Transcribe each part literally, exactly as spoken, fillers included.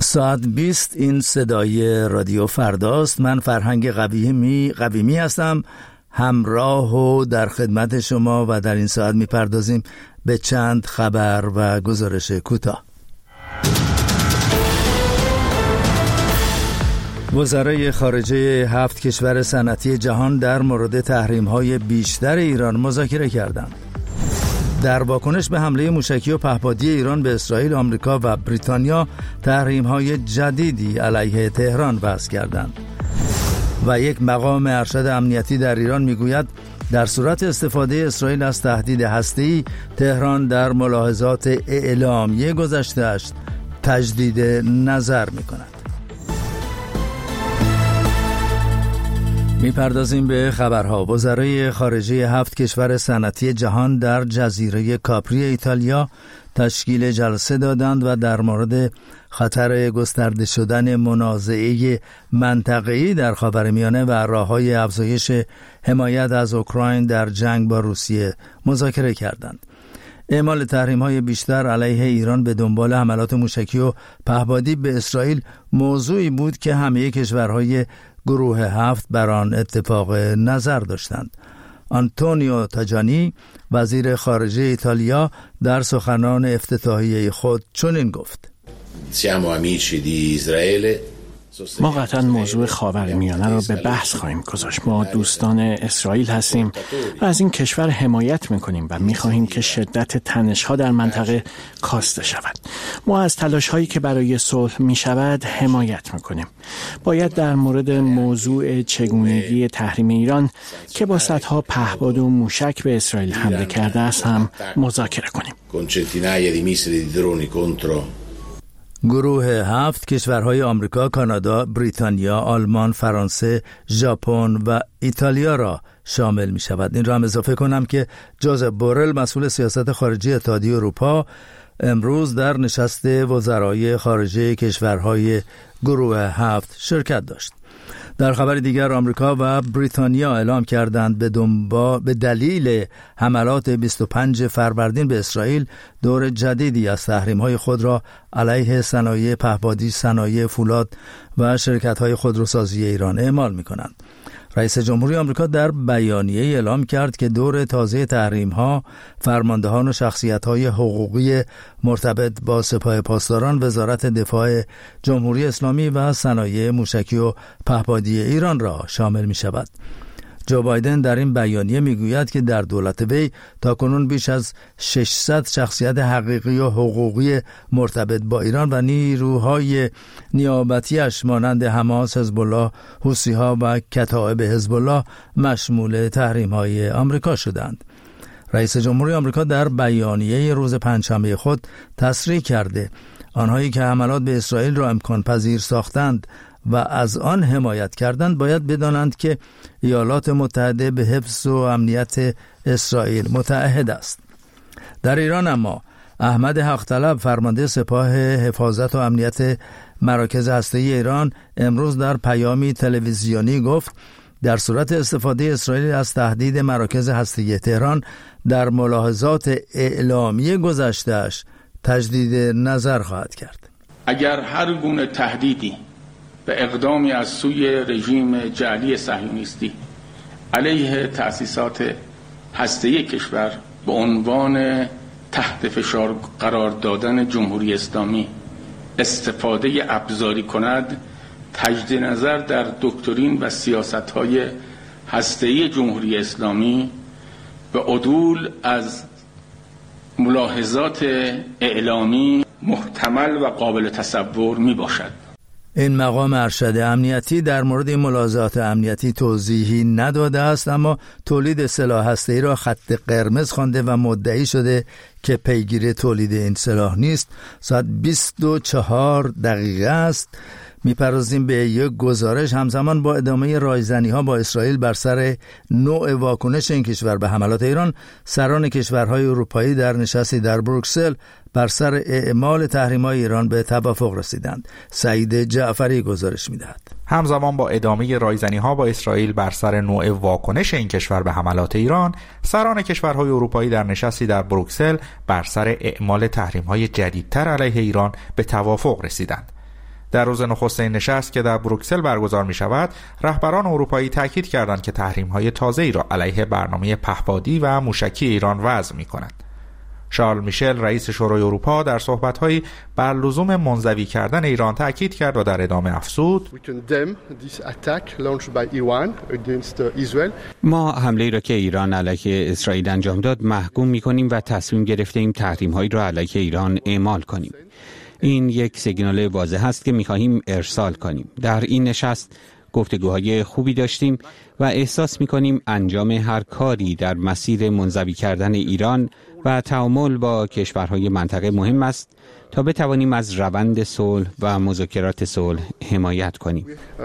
ساعت بیست این صدای رادیو فرداست. من فرهنگ قویمی قویمی هستم، همراه و در خدمت شما و در این ساعت میپردازیم به چند خبر و گزارش کوتاه. وزرای خارجه هفت کشور صنعتی جهان در مورد تحریم‌های بیشتر ایران مذاکره کردند. در واکنش به حمله موشکی و پهپادی ایران به اسرائیل، آمریکا و بریتانیا تحریم‌های جدیدی علیه تهران وضع کردند. و یک مقام ارشد امنیتی در ایران میگوید در صورت استفاده اسرائیل از تهدید هسته‌ای، تهران در ملاحظات اعلامیه گذشته‌اش تجدید نظر می‌کند. میپردازیم به خبرها. وزرای خارجه هفت کشور صنعتی جهان در جزیره کاپری ایتالیا تشکیل جلسه دادند و در مورد خطر گسترده شدن منازعه منطقه‌ای در خاورمیانه و راه‌های افزایش حمایت از اوکراین در جنگ با روسیه مذاکره کردند. اعمال تحریم‌های بیشتر علیه ایران به دنبال حملات موشکی و پهپادی به اسرائیل موضوعی بود که همه کشورهای گروه هفت بر آن اتفاق نظر داشتند. آنتونیو تاجانی وزیر خارجه ایتالیا در سخنان افتتاحیه خود چنین گفت: ما قطعا موضوع خاورمیانه را به بحث خواهیم گذاشت. ما دوستان اسرائیل هستیم و از این کشور حمایت میکنیم و میخواهیم که شدت تنش‌ها در منطقه کاسته شود. ما از تلاش‌هایی که برای صلح میشود حمایت میکنیم. باید در مورد موضوع چگونگی تحریم ایران که با صدها پهپاد و موشک به اسرائیل حمله کرده است هم مذاکره کنیم. گروه هفت کشورهای آمریکا، کانادا، بریتانیا، آلمان، فرانسه، ژاپن و ایتالیا را شامل می شود. این را هم اضافه کنم که جوزف بورل مسئول سیاست خارجی اتحادیه اروپا امروز در نشست وزرای خارجه کشورهای گروه هفت شرکت داشت. در خبر دیگر، آمریکا و بریتانیا اعلام کردند به دنبال به دلیل حملات بیست و پنج فروردین به اسرائیل دور جدیدی از تحریم‌های خود را علیه صنایع پهپادی، صنایع فولاد و شرکت‌های خودروسازی ایران اعمال می‌کنند. رئیس جمهوری آمریکا در بیانیه اعلام کرد که دور تازه تحریم‌ها فرماندهان و شخصیت‌های حقوقی مرتبط با سپاه پاسداران، وزارت دفاع جمهوری اسلامی و صنایع موشکی و پهپادی ایران را شامل می‌شود. جو بایدن در این بیانیه میگوید که در دولت وی تاکنون بیش از ششصد شخصیت حقیقی و حقوقی مرتبط با ایران و نیروهای نیابتیش مانند حماس، حزب الله، حوثی‌ها و کتائب حزب الله مشمول تحریم‌های آمریکا شدند. رئیس جمهوری آمریکا در بیانیه روز پنجشنبه خود تصریح کرده آنهایی که حملات به اسرائیل را امکان پذیر ساختند و از آن حمایت کردند باید بدانند که ایالات متحده به حفظ و امنیت اسرائیل متعهد است. در ایران اما احمد حق طلب فرمانده سپاه حفاظت و امنیت مراکز هسته‌ای ایران امروز در پیامی تلویزیونی گفت در صورت استفاده اسرائیل از تهدید مراکز هسته‌ای تهران در ملاحظات اعلامیه گذشته‌اش تجدید نظر خواهد کرد. اگر هر گونه تهدیدی به اقدامی از سوی رژیم جعلی صهیونیستی علیه تأسیسات هسته‌ای کشور به عنوان تحت فشار قرار دادن جمهوری اسلامی استفاده ابزاری کند، تجدید نظر در دکترین و سیاست‌های هسته‌ای جمهوری اسلامی به عدول از ملاحظات اعلامی محتمل و قابل تصور می باشد. این مقام ارشد امنیتی در مورد این ملاحظات امنیتی توضیحی نداده است، اما تولید سلاح هسته‌ای را خط قرمز خوانده و مدعی شده که پیگیری تولید این سلاح نیست. ساعت بیست و چهار دقیقه است. میپردازیم به یک گزارش همزمان با ادامه رایزنی‌ها با اسرائیل بر سر نوع واکنش این کشور به حملات ایران. سران کشورهای اروپایی در نشستی در بروکسل بر سر اعمال تحریم‌های ایران به توافق رسیدند. سعید جعفری گزارش می‌دهد. همزمان با ادامه رایزنی‌ها با اسرائیل بر سر نوع واکنش این کشور به حملات ایران، سران کشورهای اروپایی در نشستی در بروکسل بر سر اعمال تحریم‌های جدیدتر علیه ایران به توافق رسیدند. در روز نخستین نشست که در بروکسل برگزار می شود، رهبران اروپایی تاکید کردند که تحریم‌های تازه‌ای را علیه برنامه پهپادی و موشکی ایران وضع می کنند. شارل میشل رئیس شورای اروپا در صحبت‌هایی بر لزوم منزوی کردن ایران تاکید کرد و در ادامه افزود: ما حمله را که ایران علیه اسرائیل انجام داد محکوم می‌کنیم و تصمیم گرفتیم تحریم‌هایی را علیه ایران اعمال کنیم. این یک سیگنال واضح است که می‌خواهیم ارسال کنیم. در این نشست گفتگوهای خوبی داشتیم و احساس می‌کنیم انجام هر کاری در مسیر منزوی کردن ایران و تعامل با کشورهای منطقه مهم است تا بتوانیم از روند صلح و مذاکرات صلح حمایت کنیم.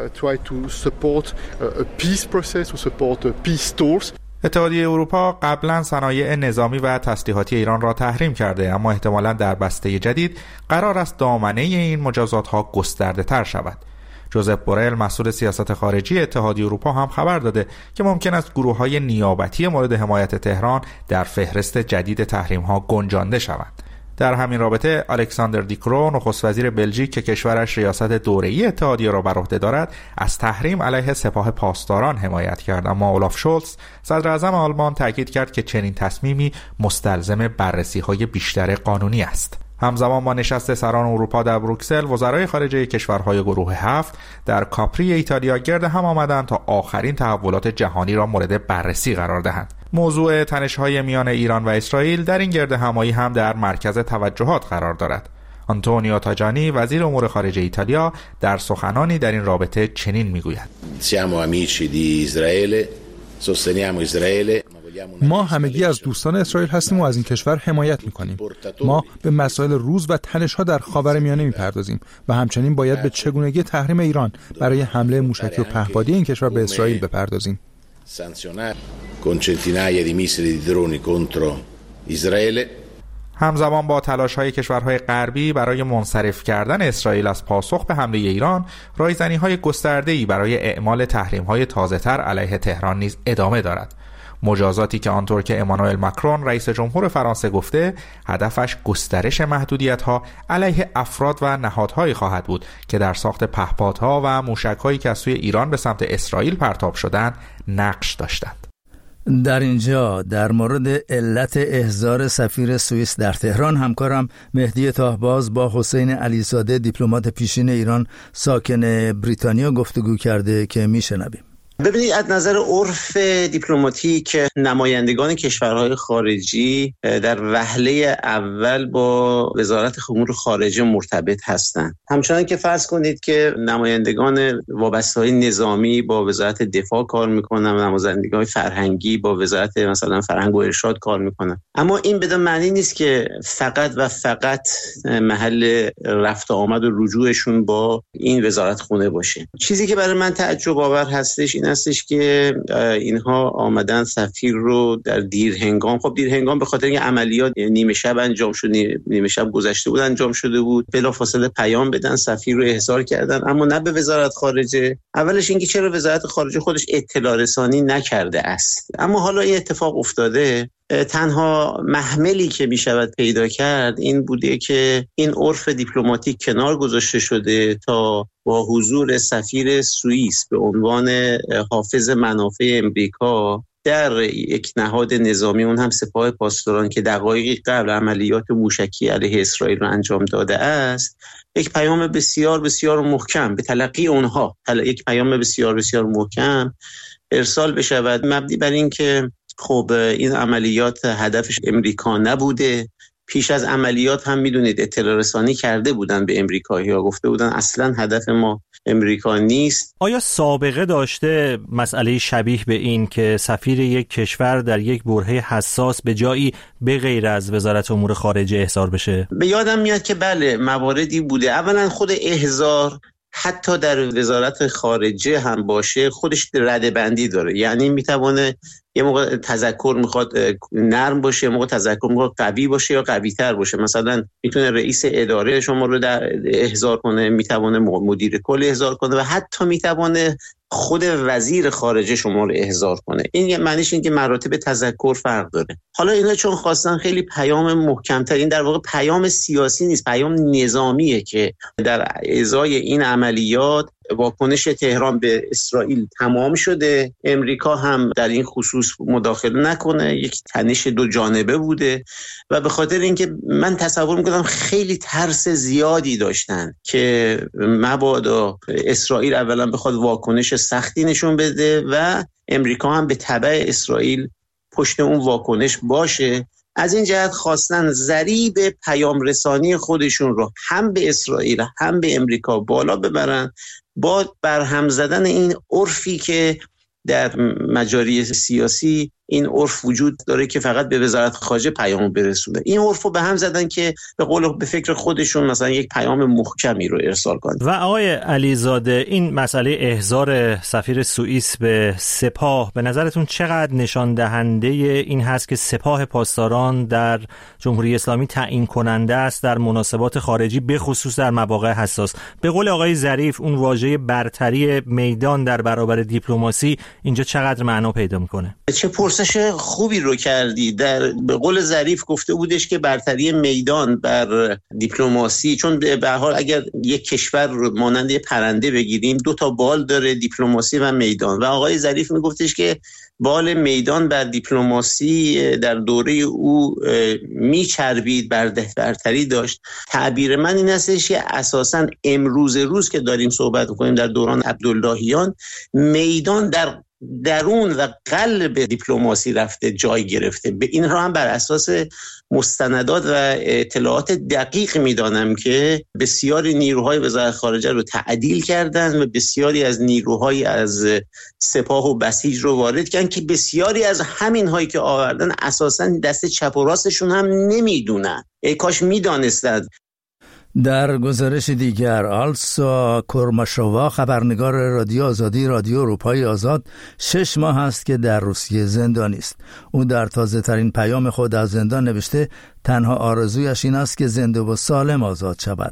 اتحادیه اروپا قبلا صنایع نظامی و تسلیحاتی ایران را تحریم کرده، اما احتمالاً در بسته جدید قرار است دامنه این مجازات‌ها گسترده تر شود. جوزپ بورل مسئول سیاست خارجی اتحادیه اروپا هم خبر داده که ممکن است گروه‌های نیابتی مورد حمایت تهران در فهرست جدید تحریم‌ها گنجانده شوند. در همین رابطه الکساندر دیکرو نخست وزیر بلژیک که کشورش ریاست دوره‌ای اتحادیه را بر عهده دارد از تحریم علیه سپاه پاسداران حمایت کرد، اما اولاف شولز صدر اعظم آلمان تاکید کرد که چنین تصمیمی مستلزم بررسی‌های بیشتر قانونی است. همزمان با نشست سران اروپا در بروکسل، وزرای خارجه کشورهای گروه هفت در کاپری ایتالیا گرد هم آمدند تا آخرین تحولات جهانی را مورد بررسی قرار دهند. موضوع تنش‌های میان ایران و اسرائیل در این گرد همایی هم در مرکز توجهات قرار دارد. آنتونیو تاجانی وزیر امور خارجه ایتالیا در سخنانی در این رابطه چنین میگوید: Siamo amici di Israele, sosteniamo Israele. ما همگی از دوستان اسرائیل هستیم و از این کشور حمایت می‌کنیم. ما به مسائل روز و تنش‌ها در خاورمیانه می‌پردازیم و همچنین باید به چگونگی تحریم ایران برای حمله موشکی و پهپادی این کشور به اسرائیل بپردازیم. همزمان با تلاش‌های کشورهای غربی برای منصرف کردن اسرائیل از پاسخ به حمله ایران، رایزنی‌های گسترده‌ای برای اعمال تحریم‌های تازه‌تر علیه تهران نیز ادامه دارد. مجازاتی که آنطور که امانوئل ماکرون رئیس جمهور فرانسه گفته هدفش گسترش محدودیت‌ها علیه افراد و نهادهایی خواهد بود که در ساخت پهپادها و موشک‌هایی که از سوی ایران به سمت اسرائیل پرتاب شدند نقش داشتند. در اینجا در مورد علت احضار سفیر سوئیس در تهران همکارم مهدی تاهباز با حسین علیزاده دیپلمات پیشین ایران ساکن بریتانیا گفتگو کرده که میشنویم. ببینید، از نظر عرف دیپلماتیک نمایندگان کشورهای خارجی در وهله اول با وزارت امور خارجه مرتبط هستند. همچنان که فرض کنید که نمایندگان وابسته‌های نظامی با وزارت دفاع کار میکنن، نمایندگان فرهنگی با وزارت مثلا فرهنگ و ارشاد کار میکنن. اما این بدون معنی نیست که فقط و فقط محل رفت آمد و رجوعشون با این وزارت خونه باشه. چیزی که برای من تعجب آور هستش این هستش که اینها آمدن سفیر رو در دیر هنگام، خب دیر هنگام به خاطر اینکه عملیات نیمه شب انجام شد، نیمه شب گذشته بود انجام شده بود، بلافاصله پیام بدن سفیر رو احضار کردن، اما نه به وزارت خارجه. اولش اینکه چرا وزارت خارجه خودش اطلاع رسانی نکرده است. اما حالا این اتفاق افتاده. تنها محملی که می شود پیدا کرد این بوده که این عرف دیپلماتیک کنار گذاشته شده تا با حضور سفیر سوئیس به عنوان حافظ منافع امریکا در یک نهاد نظامی، اون هم سپاه پاسداران که دقایقی قبل عملیات موشکی علیه اسرائیل را انجام داده است، یک پیام بسیار بسیار محکم به تلقی اونها، یک پیام بسیار بسیار محکم ارسال بشود مبنی بر این که خب این عملیات هدفش امریکا نبوده. پیش از عملیات هم میدونید اطلاع رسانی کرده بودن به امریکایی‌ها، گفته بودن اصلا هدف ما امریکا نیست. آیا سابقه داشته مسئله شبیه به این که سفیر یک کشور در یک برهه حساس به جایی به غیر از وزارت امور خارجه احضار بشه؟ به یادم میاد که بله مواردی بوده. اولا خود احضار حتی در وزارت خارجه هم باشه خودش ردبندی داره، یعنی میتونه یه موقع تذکر میخواد نرم باشه، یه موقع تذکر میخواد قوی باشه یا قوی تر باشه. مثلا میتونه رئیس اداره شما رو در احضار کنه، میتونه مدیر کل احضار کنه و حتی میتونه خود وزیر خارجه شما رو احضار کنه. این معنیش این که مراتب تذکر فرق داره. حالا اینا چون خواستن خیلی پیام محکم‌تر، این در واقع پیام سیاسی نیست، پیام نظامیه که در ازای این عملیات واکنش تهران به اسرائیل تمام شده، امریکا هم در این خصوص مداخله نکنه، یک تنش دو جانبه بوده و به خاطر اینکه من تصور میکنم خیلی ترس زیادی داشتن که مبادا اسرائیل اولا بخواد واکنش سختی نشون بده و امریکا هم به تبع اسرائیل پشت اون واکنش باشه. از این جهت خواستن ضریب پیام رسانی خودشون رو هم به اسرائیل هم به امریکا بالا ببرن با برهم زدن این عرفی که در مجاری سیاسی این عرف وجود داره که فقط به وزارت خارجه پیام برسونه. این عرفو به هم زدن که به قول به فکر خودشون مثلا یک پیام محکمی رو ارسال کنن. و آقای علیزاده، این مسئله احضار سفیر سوئیس به سپاه به نظرتون چقدر نشان دهنده این هست که سپاه پاسداران در جمهوری اسلامی تعیین کننده است در مناسبات خارجی، به خصوص در مواقع حساس؟ به قول آقای ظریف اون واژه برتری میدان در برابر دیپلماسی اینجا چقدر معنا پیدا میکنه؟ چه پرسش خوبی رو کردی. در به قول ظریف گفته بودش که برتری میدان بر دیپلماسی، چون به هر حال اگر یک کشور رو مانند یک پرنده بگیریم دو تا بال داره، دیپلماسی و میدان، و آقای ظریف میگفتش که بال میدان بر دیپلماسی در دوره او میچربید، برتری داشت. تعبیر من این هستش که اساساً امروز روز که داریم صحبت می‌کنیم در دوران عبداللهیان، میدان در درون و قلب دیپلماسی رفته، جای گرفته. به این را هم بر اساس مستندات و اطلاعات دقیق میدانم که بسیاری نیروهای وزارت خارجه رو تعدیل کردن و بسیاری از نیروهای از سپاه و بسیج رو وارد کردن که بسیاری از همین هایی که آوردن اساساً دست چپ و راستشون هم نمیدونن. ای کاش میدانستند. در گزارش دیگر، آلسا کورماشووا، خبرنگار رادیو آزادی رادیو اروپای آزاد، شش ماه است که در روسیه زندانی است. او در تازه ترین پیام خود از زندان نوشته تنها آرزویش این است که زنده و سالم آزاد شود.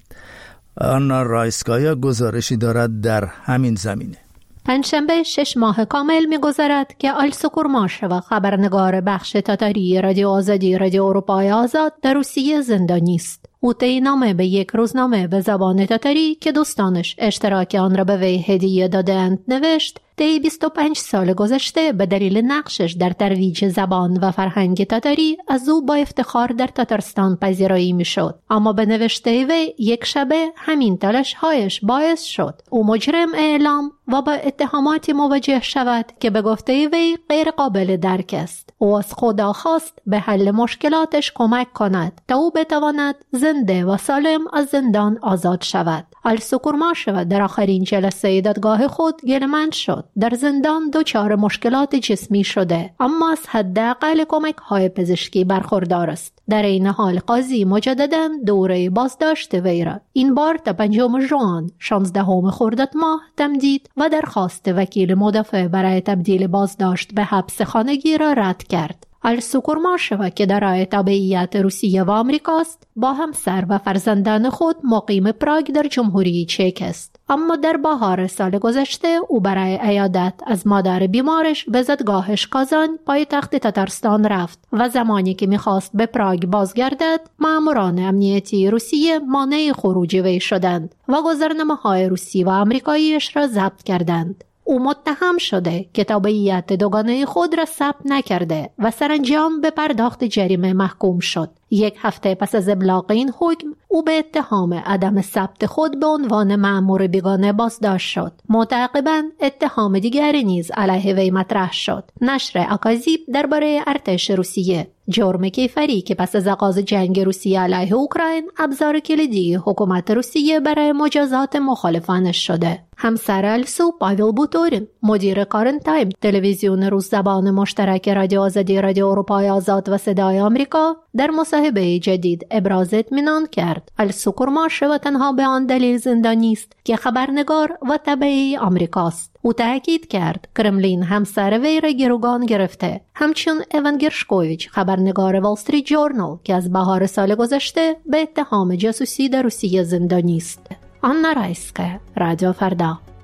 آنا رایسکایا گزارشی دارد در همین زمینه. پنجشنبه شش ماه کامل می‌گذرد که آلسا کورماشووا، خبرنگار بخش تاتاری رادیو آزادی رادیو اروپای آزاد، در روسیه زندانی است. او طی به یک روزنامه به زبان تاتاری که دوستانش اشتراک آن را به وی هدیه دادند نوشت طی بیست و پنج سال گذشته به دلیل نقشش در ترویج زبان و فرهنگ تاتاری از او با افتخار در تاتارستان پذیرایی میشد، اما به نوشته وی یک شبه همین تلاش‌هایش باعث شد او مجرم اعلام و با اتهاماتی مواجه شود که به گفته وی غیر قابل درک است. او از خدا خواست به حل مشکلاتش کمک کند تا او بتواند زنده و سالم از زندان آزاد شود. آلسا کورماشووا در آخرین جلسه دادگاه خود گله‌مند شد در زندان دچار مشکلات جسمی شده، اما از حداقل کمک‌های پزشکی برخوردار است. در این حال قاضی مجدداً دوره بازداشت وی را این بار تا پنجم ژوئن شانزدهم خرداد ماه تمدید و درخواست وکیل مدافع برای تبدیل بازداشت به حبس خانگی را رد کرد. آلسا کورماشووا که دارای تابعیت روسیه و آمریکاست، با همسر و فرزندان خود مقیم پراگ در جمهوری چک است. اما در بهار سال گذشته او برای عیادت از مادر بیمارش به زادگاهش کازان پایتخت تاتارستان رفت و زمانی که میخواست به پراگ بازگردد، ماموران امنیتی روسیه مانع خروج وی شدند و گذرنامه‌های روسی و آمریکاییش را ضبط کردند. او متهم شده که تابعیت دوگانه خود را ثبت نکرده و سرانجام به پرداخت جریمه محکوم شد. یک هفته پس از ابلاغ این حکم، او به اتهام عدم ثبت خود به عنوان مأمور بیگانه بازداشت شد. معتقباً اتهام دیگری نیز علیه وی مطرح شد. نشر اکاذیب درباره ارتش روسیه، جرم کیفری که پس از آغاز جنگ روسیه علیه اوکراین ابزار کلیدی حکومت روسیه برای مجازات مخالفانش شده. همسر آلسا، پاول بوتورین، مدیر کارن تایم، تلویزیون روز زبان مشترک رادیو آزادی رادیو اروپای آزاد و صدای آمریکا، در مصاحبه جدید ابراز اطمینان کرد آلسا کورماشووا تنها به آن دلیل زندانی است که خبرنگار و تبعی آمریکاست. او تاکید کرد کرملین همسر وی را گروگان گرفته. همچنین ایوان گرشکوویچ، خبرنگار وال استریت جورنال که از بهار سال گذشته به اتهام جاسوسی در روسیه زندانی است. آنا رایسکایا، رادیو فردا.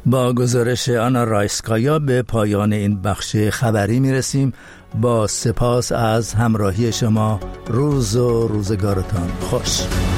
با گزارش آنا رایسکایا به پایان این بخش خبری میرسیم. با سپاس از همراهی شما. روز و روزگارتان خوش.